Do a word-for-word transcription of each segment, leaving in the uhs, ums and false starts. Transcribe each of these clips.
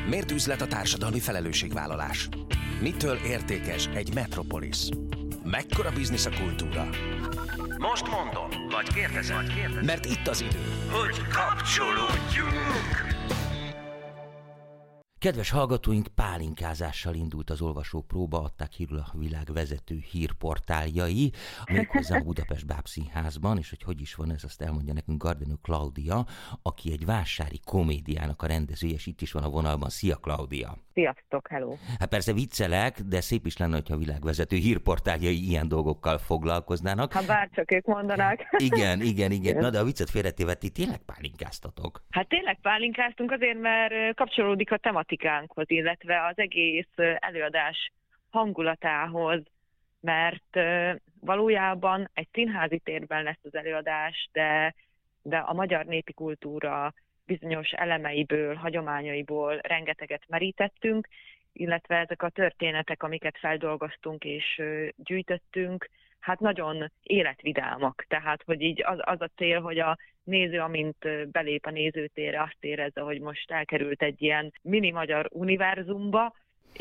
Miért üzlet a társadalmi felelősségvállalás? Mitől értékes egy metropolis? Mekkora biznisz a kultúra? Most mondom, vagy kérdezem, vagy kérdezem. Mert itt az idő, hogy kapcsolódjunk! Kedves hallgatóink, pálinkázással indult az olvasópróba, adták hírül a világ vezető hírportáljai, méghozzá a Budapest Bábszínházban, és hogy hogy is van ez, azt elmondja nekünk Gardenő Klaudia, aki egy vásári komédiának a rendezője, és itt is van a vonalban. Szia, Klaudia! Sziasztok, hello! Hát persze viccelek, de szép is lenne, hogyha a világvezető hírportáljai ilyen dolgokkal foglalkoznának. Ha bárcsak ők mondanák. Igen, igen, igen. Na de a viccet félretéve, ti tényleg pálinkáztatok? Hát tényleg pálinkáztunk azért, mert kapcsolódik a tematikánkhoz, illetve az egész előadás hangulatához, mert valójában egy színházi térben lesz az előadás, de, de a magyar népi kultúra bizonyos elemeiből, hagyományaiból rengeteget merítettünk, illetve ezek a történetek, amiket feldolgoztunk és gyűjtöttünk, hát nagyon életvidámak. Tehát, hogy így az, az a cél, hogy a néző, amint belép a nézőtérre, azt érezze, hogy most elkerült egy ilyen mini magyar univerzumba,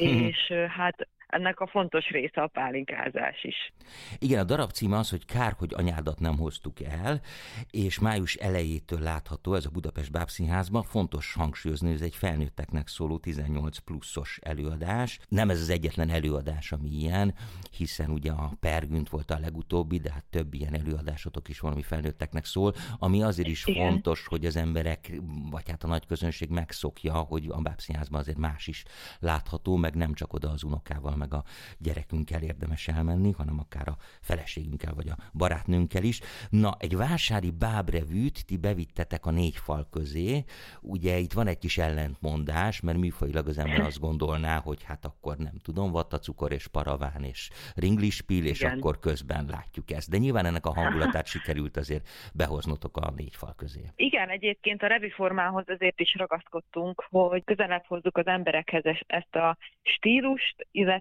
és hát ennek a fontos része a pálinkázás is. Igen, a darab címe az, hogy Kár, hogy anyádat nem hoztuk el, és május elejétől látható ez a Budapest Bábszínházban. Fontos hangsúlyozni, hogy ez egy felnőtteknek szóló tizennyolc pluszos előadás. Nem ez az egyetlen előadás, ami ilyen, hiszen ugye a Pergünt volt a legutóbbi, de hát több ilyen előadásotok is van, ami felnőtteknek szól, ami azért is Igen. fontos, hogy az emberek, vagy hát a nagy közönség megszokja, hogy a Bábszínházban azért más is látható, meg nem csak oda az unokával, meg a gyerekünkkel érdemes elmenni, hanem akár a feleségünkkel, vagy a barátnőnkkel is. Na, egy vásári bábrevűt ti bevittetek a négy fal közé. Ugye itt van egy kis ellentmondás, mert műfajilag az ember azt gondolná, hogy hát akkor nem tudom, vattacukor és paraván és ringlispil, és Igen. akkor közben látjuk ezt. De nyilván ennek a hangulatát sikerült azért behoznotok a négy fal közé. Igen, egyébként a revűformához azért is ragaszkodtunk, hogy közelebb hozzuk az emberekhez ezt a stílust, illetve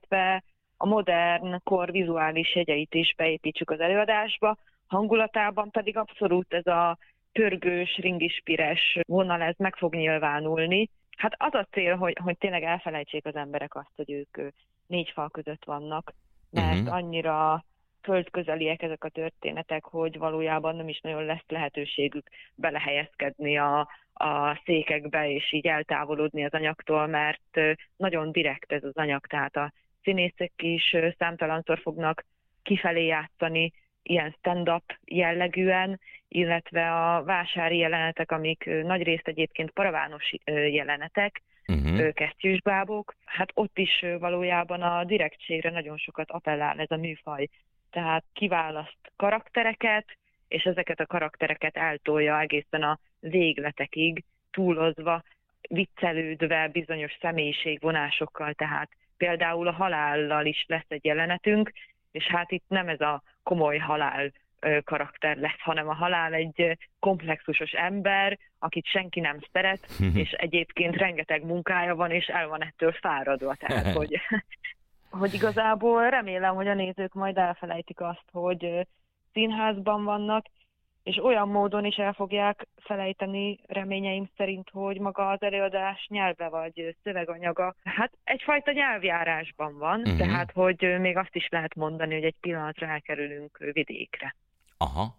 a modern kor vizuális jegyeit is beépítsük az előadásba, hangulatában pedig abszolút ez a pörgős, ringispires vonal, ez meg fog nyilvánulni. Hát az a cél, hogy, hogy tényleg elfelejtsék az emberek azt, hogy ők négy fal között vannak, mert uh-huh. annyira földközeliek ezek a történetek, hogy valójában nem is nagyon lesz lehetőségük belehelyezkedni a, a székekbe, és így eltávolodni az anyagtól, mert nagyon direkt ez az anyag, tehát a színészek is számtalanszor fognak kifelé játszani ilyen stand-up jellegűen, illetve a vásári jelenetek, amik nagyrészt egyébként paravános jelenetek, uh-huh. kesztyűsbábok, hát ott is valójában a direktségre nagyon sokat appellál ez a műfaj. Tehát kiválaszt karaktereket, és ezeket a karaktereket eltolja egészen a végletekig, túlozva, viccelődve bizonyos személyiségvonásokkal, tehát például a halállal is lesz egy jelenetünk, és hát itt nem ez a komoly halál karakter lesz, hanem a halál egy komplexusos ember, akit senki nem szeret, és egyébként rengeteg munkája van, és el van ettől fáradva. Tehát, hogy, hogy igazából remélem, hogy a nézők majd elfelejtik azt, hogy színházban vannak, és olyan módon is el fogják felejteni reményeim szerint, hogy maga az előadás nyelve vagy szöveganyaga, hát egyfajta nyelvjárásban van, uh-huh. tehát hogy még azt is lehet mondani, hogy egy pillanatra elkerülünk vidékre. Aha.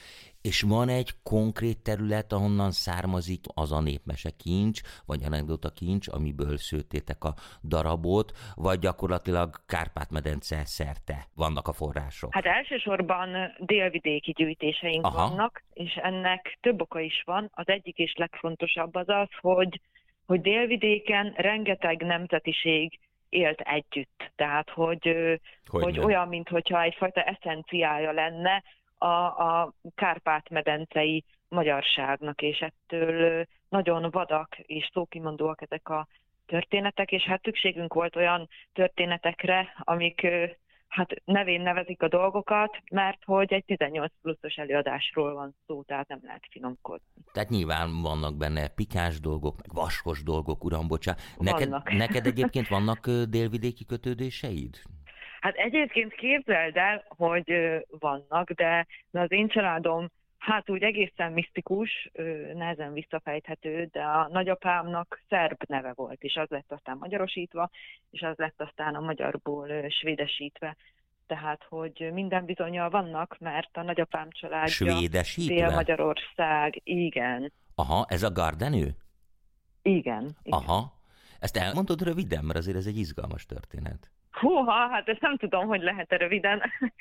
És van egy konkrét terület, ahonnan származik az a népmese kincs, vagy anekdota kincs, amiből szőttétek a darabot, vagy gyakorlatilag Kárpát-medence szerte vannak a források? Hát elsősorban délvidéki gyűjtéseink Aha. vannak, és ennek több oka is van. Az egyik és legfontosabb az az, hogy, hogy délvidéken rengeteg nemzetiség élt együtt. Tehát, hogy, hogy olyan, mintha egyfajta eszenciája lenne a, a Kárpát-medencei magyarságnak, és ettől nagyon vadak és szókimondóak ezek a történetek, és hát szükségünk volt olyan történetekre, amik hát nevén nevezik a dolgokat, mert hogy egy tizennyolc pluszos előadásról van szó, tehát nem lehet finomkodni. Tehát nyilván vannak benne pikáns dolgok, meg vaskos dolgok, uram, bocsá. Neked, neked egyébként vannak délvidéki kötődéseid? Hát egyébként képzeld el, hogy vannak, de az én családom Hát úgy egészen misztikus, nehezen visszafejthető, de a nagyapámnak szerb neve volt, és az lett aztán magyarosítva, és az lett aztán a magyarból svédesítve. Tehát, hogy minden bizonnyal vannak, mert a nagyapám családja Dél-Magyarország, igen. Aha, ez a Gardenő? Igen, igen. Aha. Ezt elmondod röviden, mert azért ez egy izgalmas történet. Húha, hát ezt nem tudom, hogy lehet-e röviden,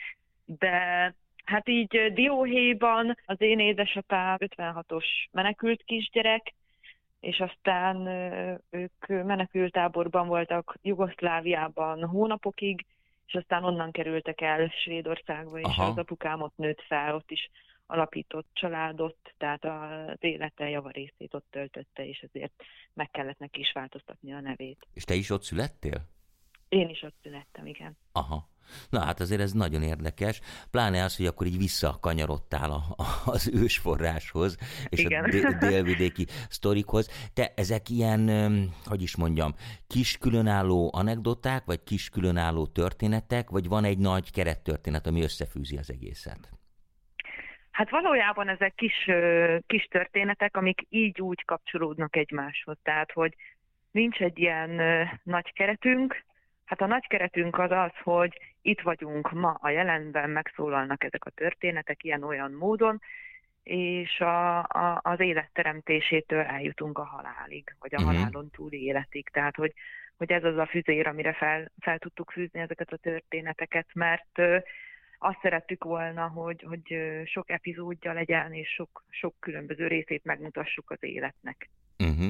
de hát így dióhéjban az én édesapám ötvenhatos menekült kisgyerek, és aztán ők menekülttáborban voltak Jugoszláviában hónapokig, és aztán onnan kerültek el Svédországba, és Aha. az apukám ott nőtt fel, ott is alapított családot, tehát az élete javarészét ott töltötte, és ezért meg kellett neki is változtatni a nevét. És te is ott születtél? Én is ott születtem, igen. Aha. Na hát azért ez nagyon érdekes, pláne az, hogy akkor így visszakanyarodtál a, a, az ősforráshoz, és igen. a délvidéki sztorikhoz. Te ezek ilyen, hogy is mondjam, kis különálló anekdoták, vagy kis különálló történetek, vagy van egy nagy kerettörténet, ami összefűzi az egészet? Hát valójában ezek kis, kis történetek, amik így úgy kapcsolódnak egymáshoz. Tehát, hogy nincs egy ilyen nagy keretünk. Hát a nagy keretünk az az, hogy itt vagyunk ma a jelenben, megszólalnak ezek a történetek ilyen-olyan módon, és a, a, az élet teremtésétől eljutunk a halálig, vagy a uh-huh. halálon túli életig. Tehát, hogy, hogy ez az a füzér, amire fel, fel tudtuk fűzni ezeket a történeteket, mert ö, azt szerettük volna, hogy, hogy sok epizódja legyen, és sok, sok különböző részét megmutassuk az életnek. Uh-huh.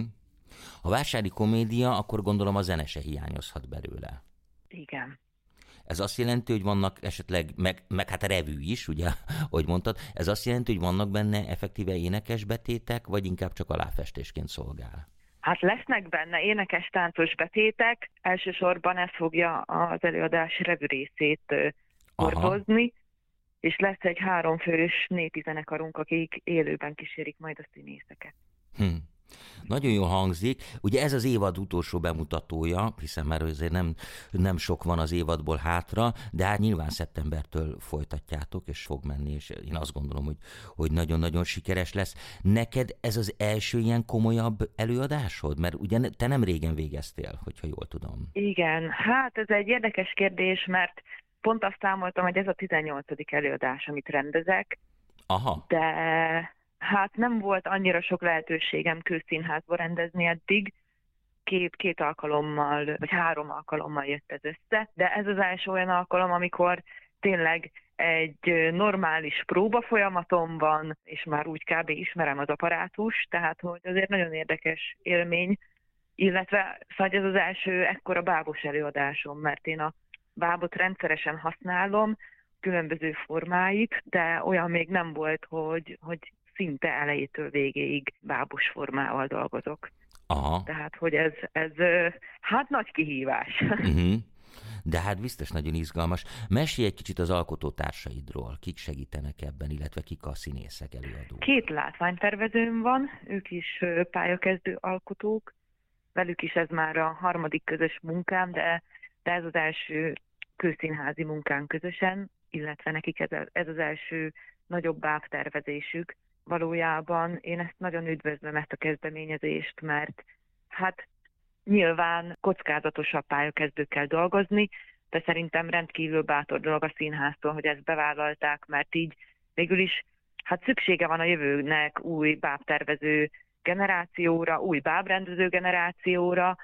A vásári komédia, akkor gondolom a zene se hiányozhat belőle. Igen. Ez azt jelenti, hogy vannak esetleg, meg, meg hát a revű is, ugye, ahogy mondtad, ez azt jelenti, hogy vannak benne effektíve énekes betétek, vagy inkább csak aláfestésként szolgál? Hát lesznek benne énekes táncos betétek, elsősorban ez fogja az előadás revű részét hordozni, és lesz egy háromfős népi zenekarunk, akik élőben kísérik majd a színészeket. Hm. Nagyon jól hangzik. Ugye ez az évad utolsó bemutatója, hiszen már azért nem, nem sok van az évadból hátra, de hát nyilván szeptembertől folytatjátok, és fog menni, és én azt gondolom, hogy, hogy nagyon-nagyon sikeres lesz. Neked ez az első ilyen komolyabb előadásod? Mert ugye te nem régen végeztél, hogyha jól tudom. Igen, hát ez egy érdekes kérdés, mert pont azt számoltam, hogy ez a tizennyolcadik előadás, amit rendezek. Aha. De hát nem volt annyira sok lehetőségem közszínházba rendezni eddig. Két, két alkalommal, vagy három alkalommal jött ez össze, de ez az első olyan alkalom, amikor tényleg egy normális próba folyamatom van, és már úgy kb. Ismerem az apparátus, tehát hogy azért nagyon érdekes élmény, illetve szóval ez az első ekkora bábos előadásom, mert én a bábot rendszeresen használom, különböző formáit, de olyan még nem volt, hogy, hogy szinte elejétől végéig bábos formával dolgozok. Aha. Tehát, hogy ez, ez hát nagy kihívás. Uh-huh. De hát biztos nagyon izgalmas. Mesélj egy kicsit az alkotótársaidról. Kik segítenek ebben, illetve kik a színészek, előadók? Két látványtervezőm van, ők is pályakezdő alkotók. Velük is ez már a harmadik közös munkám, de, de ez az első közszínházi munkánk közösen, illetve nekik ez, ez az első nagyobb bábtervezésük. Valójában én ezt nagyon üdvözlöm, ezt a kezdeményezést, mert hát nyilván kockázatosabb pályakezdőkkel dolgozni, de szerintem rendkívül bátor dolog a színháztól, hogy ezt bevállalták, mert így végül is hát szüksége van a jövőnek új bábtervező generációra, új bábrendező generációra,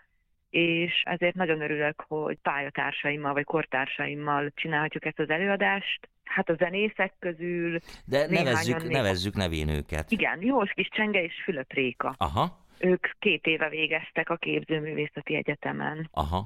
és ezért nagyon örülök, hogy pályatársaimmal vagy kortársaimmal csinálhatjuk ezt az előadást. Hát a zenészek közül... De nevezzük, nevezzük nevén őket. Igen, Jós Kis Csenge és Fülöp Réka. Aha. Ők két éve végeztek a Képzőművészeti Egyetemen. Aha.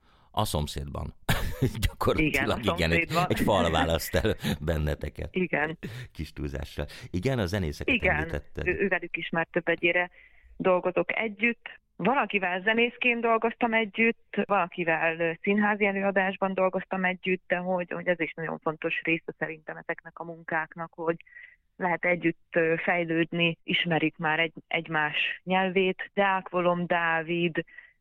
A szomszédban. Gyakorlatilag igen, igen, egy, egy fal választ el benneteket. Igen. Kis túlzással. Igen, a zenészeket igen, említetted. Igen, ővelük is már több egyére dolgozok együtt. Valakivel zenészként dolgoztam együtt, valakivel színházi előadásban dolgoztam együtt, de hogy, hogy ez is nagyon fontos része szerintem ezeknek a munkáknak, hogy lehet együtt fejlődni, ismerik már egy, egymás nyelvét. Deák Volom Dávid,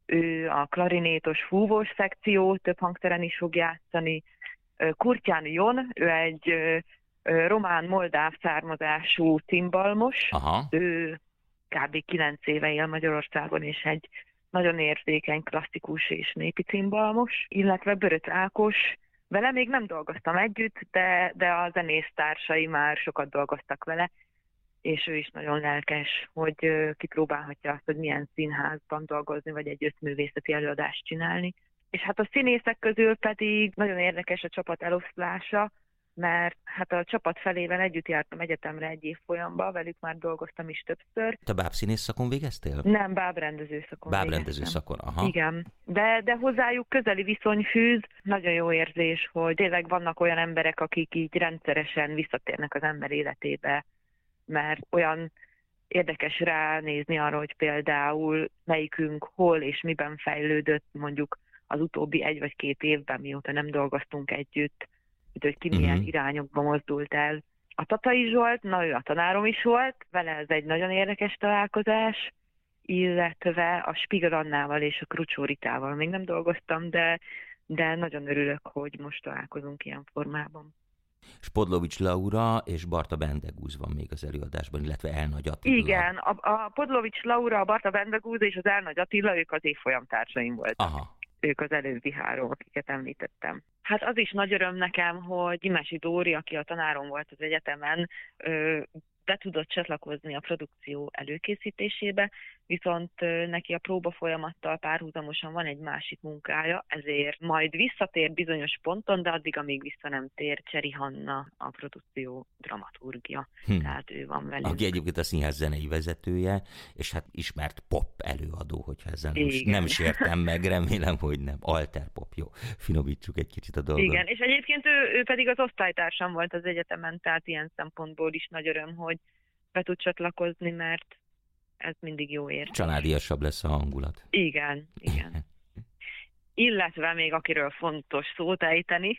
ő a klarinétos fúvós szekció, több hangszeren is fog játszani. Kurtyán Jon, ő egy román-moldáv származású cimbalmos. Aha. Ő kb. kilenc éve él Magyarországon, és egy nagyon érzékeny, klasszikus és népi cimbalmos, illetve Böröt Ákos. Vele még nem dolgoztam együtt, de, de a zenésztársai már sokat dolgoztak vele, és ő is nagyon lelkes, hogy kipróbálhatja azt, hogy milyen színházban dolgozni, vagy egy összművészeti előadást csinálni. És hát a színészek közül pedig nagyon érdekes a csapat eloszlása, mert hát a csapat felével együtt jártam egyetemre egy évfolyamba, velük már dolgoztam is többször. Te bábszínész szakon végeztél? Nem, bábrendező szakon Bábrendező szakon, aha. Igen, de, de hozzájuk közeli viszony fűz. Nagyon jó érzés, hogy tényleg vannak olyan emberek, akik így rendszeresen visszatérnek az ember életébe, mert olyan érdekes ránézni arra, hogy például melyikünk hol és miben fejlődött mondjuk az utóbbi egy vagy két évben, mióta nem dolgoztunk együtt, hogy ki milyen uh-huh. irányokba mozdult el. A Tatai Zsolt, na ő a tanárom is volt, vele ez egy nagyon érdekes találkozás, illetve a Spiegel Annával és a Krucsó Ritával még nem dolgoztam, de, de nagyon örülök, hogy most találkozunk ilyen formában. Podlovics Laura és Barta Bendegúz van még az előadásban, illetve Elnagy Attila. Igen, a, a Podlovics Laura, a Barta Bendegúz és az Elnagy Attila, ők az évfolyam társaim voltak. Aha. Ők az előbbi három, akiket említettem. Hát az is nagy öröm nekem, hogy Gyimesi Dóri, aki a tanárom volt az egyetemen, be tudott csatlakozni a produkció előkészítésébe, viszont neki a próba folyamattal párhuzamosan van egy másik munkája, ezért majd visszatér bizonyos ponton, de addig, amíg vissza nem tér, Cseri Hanna, a produkció dramaturgia. Hm. Tehát ő van velünk. Aki egyébként a színház zenei vezetője, és hát ismert pop előadó, hogyha ezzel nem, nem sértem meg, remélem, hogy nem. Alter pop, jó. Finomítsuk egy kicsit a dolgot. Igen, és egyébként ő, ő pedig az osztálytársam volt az egyetemen, tehát ilyen szempontból is nagy öröm, hogy be tud csatlakozni, mert ez mindig jó érzés. Családiasabb lesz a hangulat. Igen, igen. Illetve még akiről fontos szót ejteni,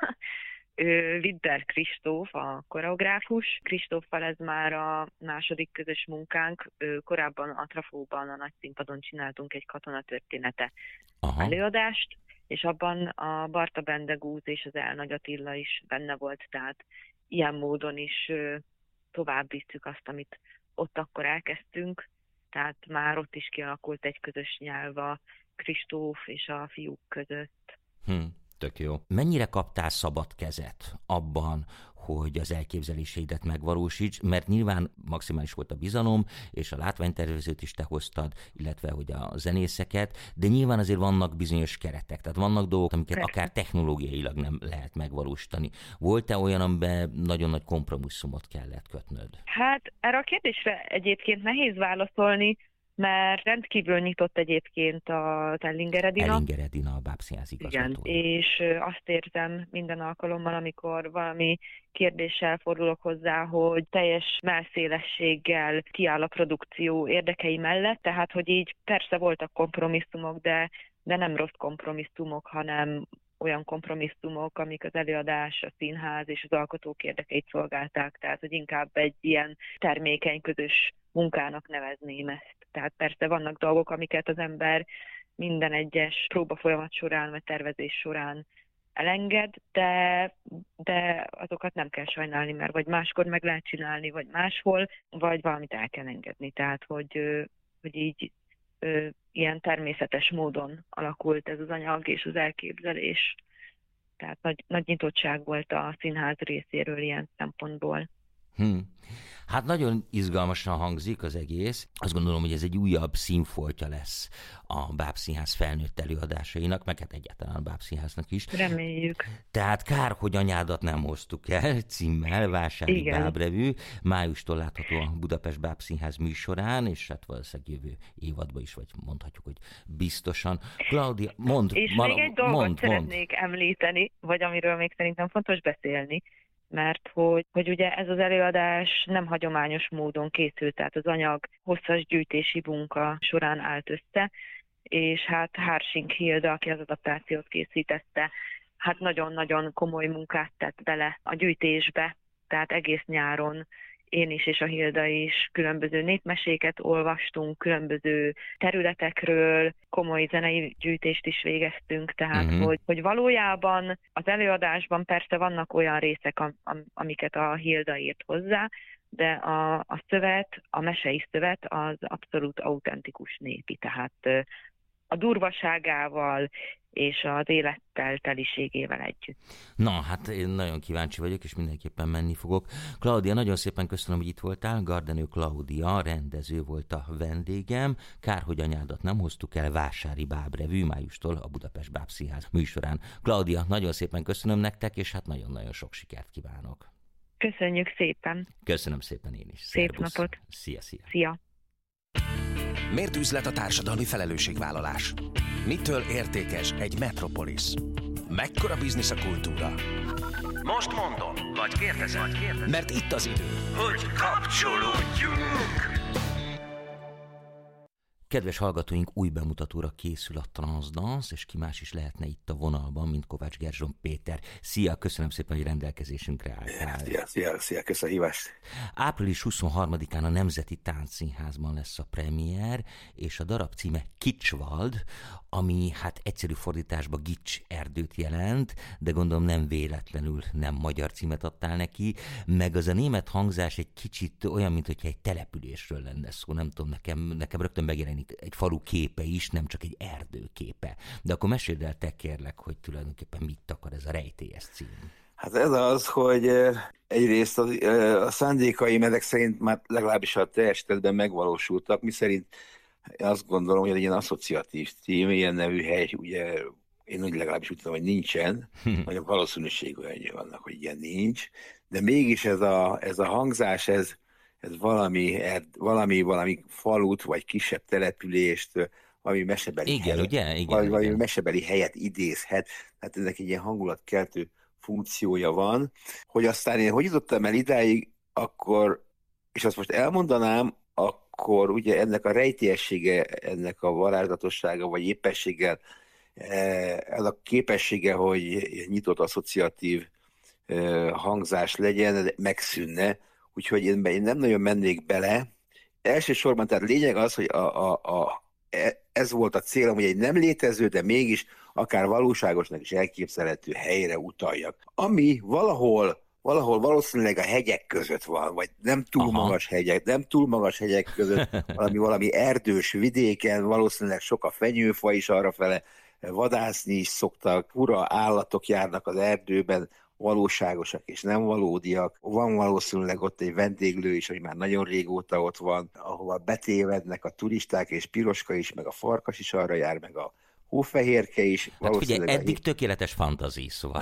Widder Kristóf, a koreográfus. Kristóffal ez már a második közös munkánk. Korábban a Trafóban, a nagy színpadon csináltunk egy katonatörténete Aha. előadást, és abban a Barta Bendegúz és az Elnagy Attila is benne volt, tehát ilyen módon is tovább visszük azt, amit ott akkor elkezdtünk, tehát már ott is kialakult egy közös nyelv a Kristóf és a fiúk között. Hm, tök jó. Mennyire kaptál szabad kezet abban, hogy az elképzeléseidet megvalósíts, mert nyilván maximális volt a bizalom, és a látványtervezőt is te hoztad, illetve hogy a zenészeket, de nyilván azért vannak bizonyos keretek, tehát vannak dolgok, amiket Persze. akár technológiailag nem lehet megvalósítani. Volt-e olyan, amiben nagyon nagy kompromisszumot kellett kötnöd? Hát erre a kérdésre egyébként nehéz válaszolni, mert rendkívül nyitott egyébként a Ellinger Edina. Ellinger Edina, a Bábszínház igazgatója. Igen, és azt érzem minden alkalommal, amikor valami kérdéssel fordulok hozzá, hogy teljes mellszélességgel kiáll a produkció érdekei mellett, tehát hogy így persze voltak kompromisszumok, de, de nem rossz kompromisszumok, hanem olyan kompromisszumok, amik az előadás, a színház és az alkotók érdekeit szolgálták, tehát hogy inkább egy ilyen termékeny közös munkának nevezném ezt. Tehát persze vannak dolgok, amiket az ember minden egyes próbafolyamat során, vagy tervezés során elenged, de, de azokat nem kell sajnálni, mert vagy máskor meg lehet csinálni, vagy máshol, vagy valamit el kell engedni. Tehát, hogy, hogy így ilyen természetes módon alakult ez az anyag és az elképzelés. Tehát nagy, nagy nyitottság volt a színház részéről ilyen szempontból. Hmm. Hát nagyon izgalmasan hangzik az egész. Azt gondolom, hogy ez egy újabb színfoltja lesz a Bábszínház felnőtt előadásainak, meg hát egyáltalán a Bábszínháznak is. Reméljük. Tehát kár, hogy anyádat nem hoztuk el címmel, Vásári Igen. Bábrevű. Májustól látható a Budapest Bábszínház műsorán, és hát valószínűleg jövő évadban is, vagy mondhatjuk, hogy biztosan. Klaudia, mondd. És vala, még egy dolgot mond, szeretnék mond. említeni, vagy amiről még szerintem fontos beszélni, mert hogy, hogy ugye ez az előadás nem hagyományos módon készült, tehát az anyag hosszas gyűjtési munka során állt össze, és hát Hársink Hilda, aki az adaptációt készítette, hát nagyon-nagyon komoly munkát tett bele a gyűjtésbe, tehát egész nyáron én is és a Hilda is különböző népmeséket olvastunk, különböző területekről, komoly zenei gyűjtést is végeztünk, tehát uh-huh. hogy, hogy valójában az előadásban persze vannak olyan részek, am, am, amiket a Hilda írt hozzá, de a, a szövet, a mesei szövet az abszolút autentikus népi, tehát a durvaságával és az élettel teliségével együtt. Na, hát én nagyon kíváncsi vagyok, és mindenképpen menni fogok. Klaudia, nagyon szépen köszönöm, hogy itt voltál. Gardenő Klaudia, rendező volt a vendégem. Kár, hogy anyádat nem hoztuk el, Vásári Bábrevű, májustól a Budapest Bábszínház műsorán. Klaudia, nagyon szépen köszönöm nektek, és hát nagyon-nagyon sok sikert kívánok. Köszönjük szépen. Köszönöm szépen én is. Szép Szervusz. napot. Szia, szia. Szia. Miért üzlet a társadalmi felelősségvállalás? Mitől értékes egy metropolis? Mekkora biznisz a kultúra? Most mondom, vagy kérdezem, vagy kérdezem. Mert itt az idő, hogy kapcsolódjunk! Kedves hallgatóink, új bemutatóra készül a Transdance, és ki más is lehetne itt a vonalban, mint Kovács Gerzson Péter. Szia, köszönöm szépen, hogy rendelkezésünkre álltál. Szia, szia, szia, köszönöm a hívást. április huszonharmadikán a Nemzeti Táncszínházban lesz a premier, és a darab címe Kicswald, ami hát egyszerű fordításban Gics erdőt jelent, de gondolom nem véletlenül nem magyar címet adtál neki, meg az a német hangzás egy kicsit olyan, mint hogyha egy településről lenne szó, nem tudom, nekem, nekem rögtön megjelenik egy falu képe is, nem csak egy erdő képe. De akkor meséld el te, kérlek, hogy tulajdonképpen mit akar ez a rejtélyes cím. Hát ez az, hogy egyrészt a, a szándékaim ezek szerint már legalábbis a teljesítetben megvalósultak, miszerint azt gondolom, hogy egy ilyen asszociatív cím, ilyen nevű hely, ugye én úgy legalábbis úgy tudom, hogy nincsen, nagyon valószínűség olyan vannak, hogy ilyen nincs, de mégis ez a, ez a hangzás, ez ez valami, valami, valami falut, vagy kisebb települést, valami mesebeli, igen, helyet, ugye? Igen, valami, valami igen. mesebeli helyet idézhet, tehát ennek egy ilyen hangulatkeltő funkciója van. Hogy aztán én hogy jutottam el idáig, akkor, és azt most elmondanám, akkor ugye ennek a rejtélyessége, ennek a varázslatossága, vagy éppességgel, ez a képessége, hogy nyitott asszociatív hangzás legyen, megszűnne, úgyhogy én, én nem nagyon mennék bele. Elsősorban tehát lényeg az, hogy a, a, a, ez volt a célom, hogy egy nem létező, de mégis akár valóságosnak is elképzelhető helyre utaljak. Ami valahol, valahol valószínűleg a hegyek között van, vagy nem túl Aha. magas hegyek, nem túl magas hegyek között, valami, valami erdős vidéken, valószínűleg sok a fenyőfa is arrafele, vadászni is szoktak, fura állatok járnak az erdőben, valóságosak és nem valódiak. Van valószínűleg ott egy vendéglő is, hogy már nagyon régóta ott van, ahova betévednek a turisták, és Piroska is, meg a farkas is arra jár, meg a hófehérke is. Hát ugye eddig a... tökéletes fantazí, szóval.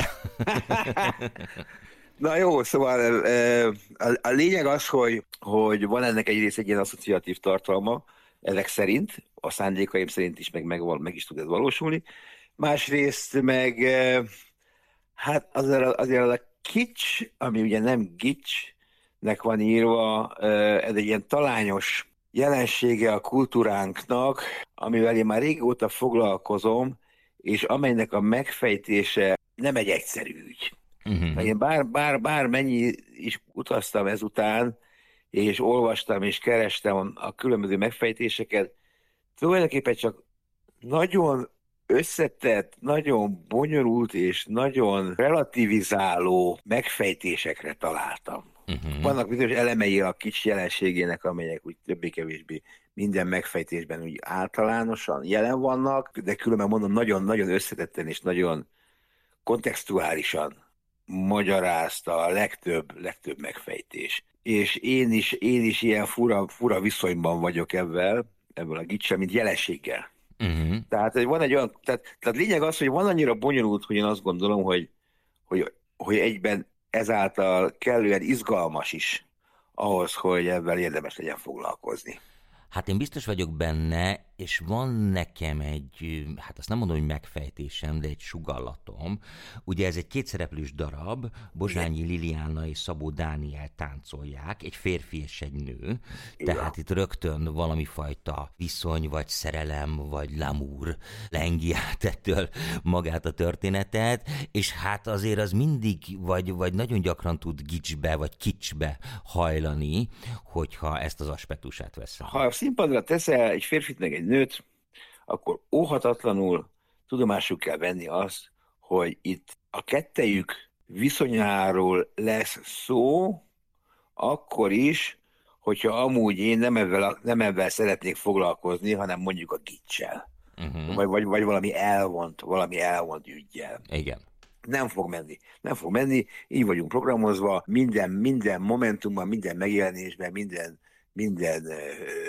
Na jó, szóval a, a lényeg az, hogy, hogy van ennek egyrészt egy ilyen asszociatív tartalma, ezek szerint, a szándékaim szerint is meg, meg, meg is tud ez valósulni. Másrészt meg hát azért, azért a kics, ami ugye nem gicsnek van írva, ez egy ilyen talányos jelensége a kultúránknak, amivel én már régóta foglalkozom, és amelynek a megfejtése nem egy egyszerű ügy. Uh-huh. Én bár, bár, bár mennyi is utaztam ezután, és olvastam és kerestem a különböző megfejtéseket, tulajdonképpen csak nagyon összetett, nagyon bonyolult és nagyon relativizáló megfejtésekre találtam. Uh-huh. Vannak bizonyos elemei a kics jelenségének, amelyek úgy többé-kevésbé minden megfejtésben úgy általánosan jelen vannak, de különben mondom, nagyon-nagyon összetetten és nagyon kontextuálisan magyarázta a legtöbb, legtöbb megfejtés. És én is, én is ilyen fura, fura viszonyban vagyok ebben, ebből a gicsel, mint jelenséggel. Uh-huh. Tehát van egy olyan, tehát, tehát lényeg az, hogy van annyira bonyolult, hogy én azt gondolom, hogy, hogy, hogy egyben ezáltal kellően izgalmas is ahhoz, hogy ebben érdemes legyen foglalkozni. Hát én biztos vagyok benne, és van nekem egy, hát azt nem mondom, hogy megfejtésem, de egy sugallatom. Ugye ez egy kétszereplős darab, Bozsányi Liliana és Szabó Dániel táncolják, egy férfi és egy nő, igen. Tehát itt rögtön valami fajta viszony, vagy szerelem, vagy l'amour lengi át ettől magát a történetet, és hát azért az mindig, vagy, vagy nagyon gyakran tud gicsbe, vagy kicsbe hajlani, hogyha ezt az aspektusát veszem. Ha a színpadra teszel egy férfit meg egy nőt, akkor óhatatlanul tudomásul kell venni azt, hogy itt a kettejük viszonyáról lesz szó, akkor is, hogyha amúgy én nem ebben, nem ebben szeretnék foglalkozni, hanem mondjuk a gicsel. Uh-huh. Vagy, vagy, vagy valami elvont, valami elvont üggyel. Igen. Nem fog menni. Nem fog menni, így vagyunk programozva, minden, minden momentumban, minden megjelenésben, minden, minden ö,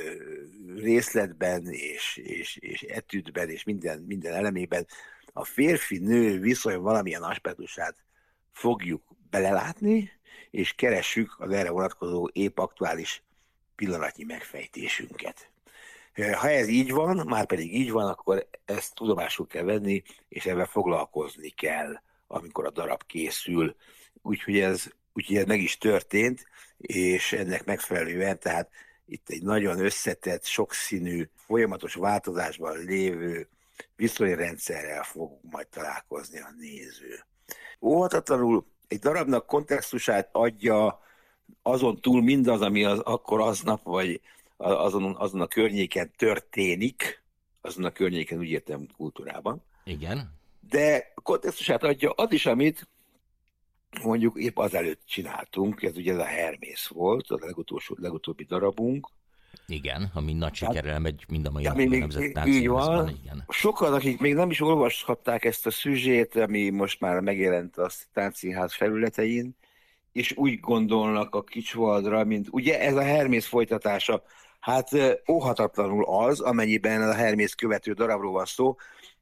részletben és, és, és etüdben és minden, minden elemében a férfi-nő viszony valamilyen aspektusát fogjuk belelátni, és keressük az erre vonatkozó épp aktuális pillanatnyi megfejtésünket. Ha ez így van, már pedig így van, akkor ezt tudomásul kell venni, és ebben foglalkozni kell, amikor a darab készül. Úgyhogy ez, úgyhogy ez meg is történt, és ennek megfelelően, tehát itt egy nagyon összetett, sokszínű, folyamatos változásban lévő viszonyrendszerrel fog majd találkozni a néző. Óhatatlanul egy darabnak kontextusát adja azon túl mindaz, ami az, akkor aznap, vagy azon, azon a környéken történik, azon a környéken úgy értem kultúrában. Igen. De kontextusát adja az is, amit mondjuk épp azelőtt csináltunk, ez ugye ez a Hermész volt, a legutolsó, legutóbbi darabunk. Igen, ami nagy sikerrel megy mind a mai Nemzeti Táncszínházban. Igen. Sokan, akik még nem is olvashatták ezt a szüzsét, ami most már megjelent a Táncszínház felületein, és úgy gondolnak a Kicsvaldra, mint ugye ez a Hermész folytatása, hát óhatatlanul az, amennyiben a Hermész követő darabról van szó,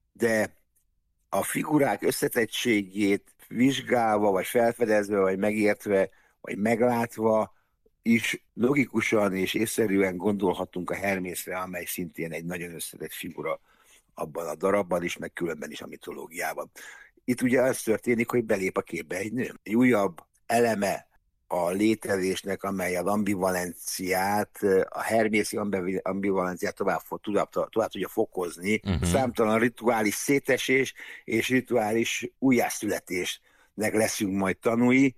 de a figurák összetettségét vizsgálva, vagy felfedezve, vagy megértve, vagy meglátva is logikusan és észszerűen gondolhatunk a Hermészre, amely szintén egy nagyon összetett figura abban a darabban is, meg különben is a mitológiában. Itt ugye az történik, hogy belép a képbe egy nő. Egy újabb eleme a létezésnek, amely az ambivalenciát, a hermészi ambivalenciát tovább, tovább, tovább tudja fokozni. Uh-huh. Számtalan rituális szétesés és rituális újjászületésnek leszünk majd tanúi,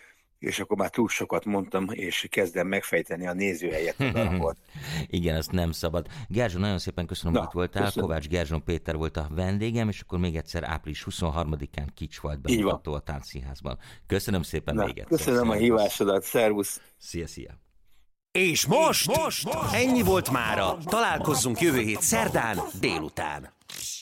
és akkor már túl sokat mondtam, és kezdem megfejteni a nézőhelyet a darabot. Igen, azt nem szabad. Gerzson, nagyon szépen köszönöm, hogy itt voltál. Köszönöm. Kovács Gerzson Péter volt a vendégem, és akkor még egyszer április huszonharmadikán Kicsvald bemutató a Táncszínházban. Köszönöm szépen Na, még egyszer. Köszönöm Szervusz. A hívásodat, szervusz! Szia, szia! És most, most, most ennyi volt mára. Találkozzunk jövő hét szerdán délután.